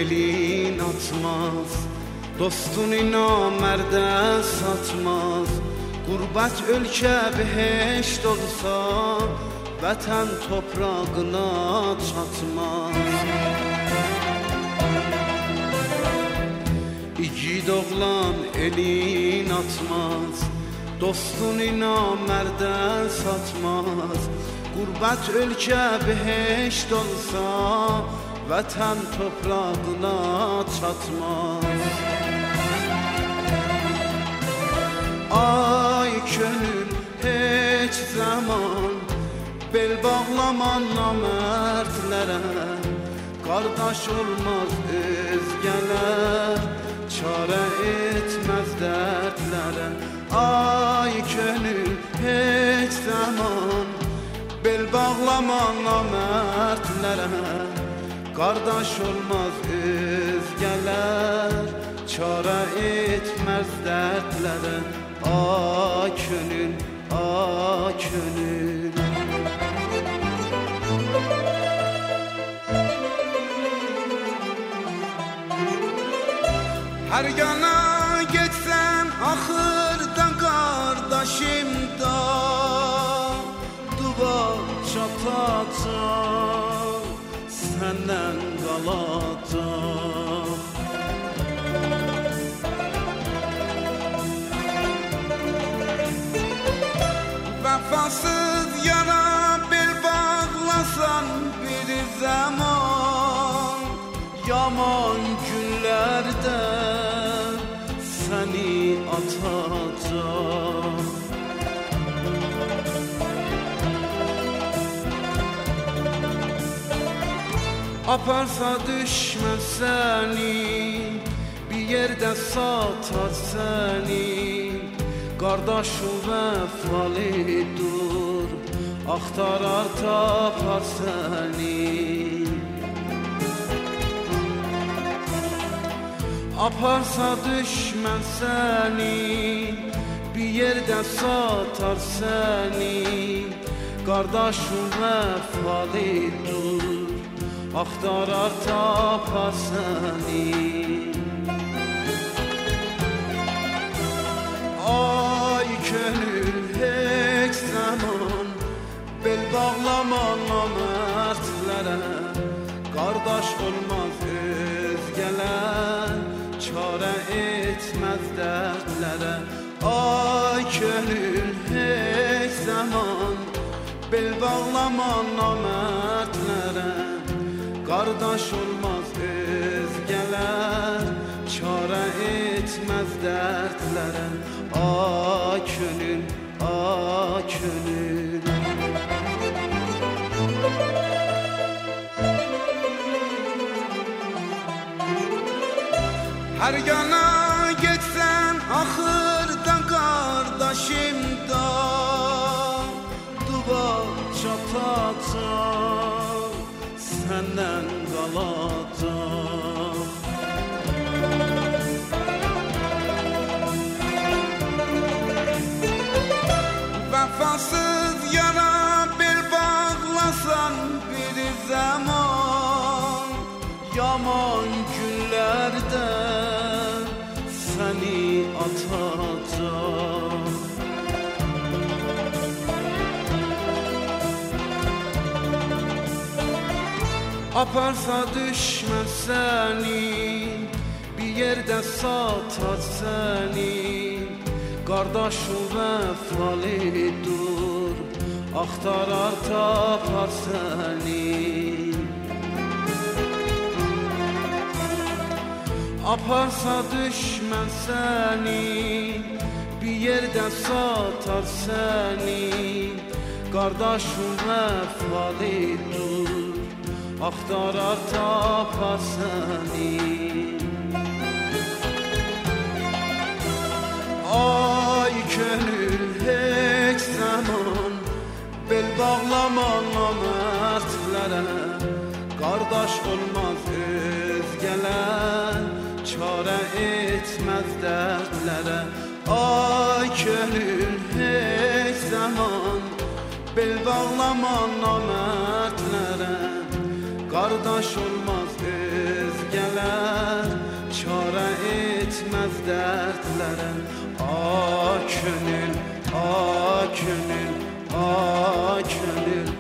elin atmaz, dostunu namerde satmaz. Gurbet ölkə beheşt olsa, vətən toprağına çatmaz. İgid oğlan elin atmaz, dostunu namerde satmaz. Gurbet ölkə beheşt olsa, vətən toprağına çatmaz. Ay könül heç zaman bel bağlaman namərdlərə, qardaş olmaz özgələr, çarə etməz dərdlərə. Ay könül heç zaman bel bağlaman namərdlərə, qardaş olmaz özgələr, çarə etməz dərdlərə. Ay könül, ay könül. Hər yana getsən axırda qardaşım da duvar çatacaq, səndən qalacaq. Vəfasız yara bel bağlasan bir zaman, yaman günlərdə səni atacaq. Aparsa düşmən səni, bir yerdə satar səni. Qardaşım vəfalidur, axtarar tapar səni. Aparsa düşmən səni, bir yerdə satar səni. Qardaşım vəfalidur, axtarar tapar səni. Ay könül heç zaman bel bağlaman namərdlərə, qardaş olmaz özgələr, çarə etməz dərdlərə. Ay könül heç zaman bel bağlaman namərdlərə, qardaş olmaz özgələr, çarə etməz dərdlərə. Ay könül, ay könül. Hər yana getsən axırda qardaşım da duvar çatacaq, səndən qalacaq. Vəfasız yara bel bağlasan bir zaman, yaman günlərdə səni atacaq. Aparsa düşmən səni, bir yerdə satar səni. Qardaşım vəfalidur, axtarar tapar səni. Aparsa düşmən səni, bir yerdə satar səni. Qardaşım vəfalidur, axtarar tapar səni. Ay könül heç zaman bel bağlaman namərdlərə, qardaş olmaz özgələr, çarə etməz dərdlərə. Ay könül heç zaman bel bağlaman namərdlərə, Qardaş olmaz özgələr, çarə etməz dərdlərə. A könül, a könül, a könül.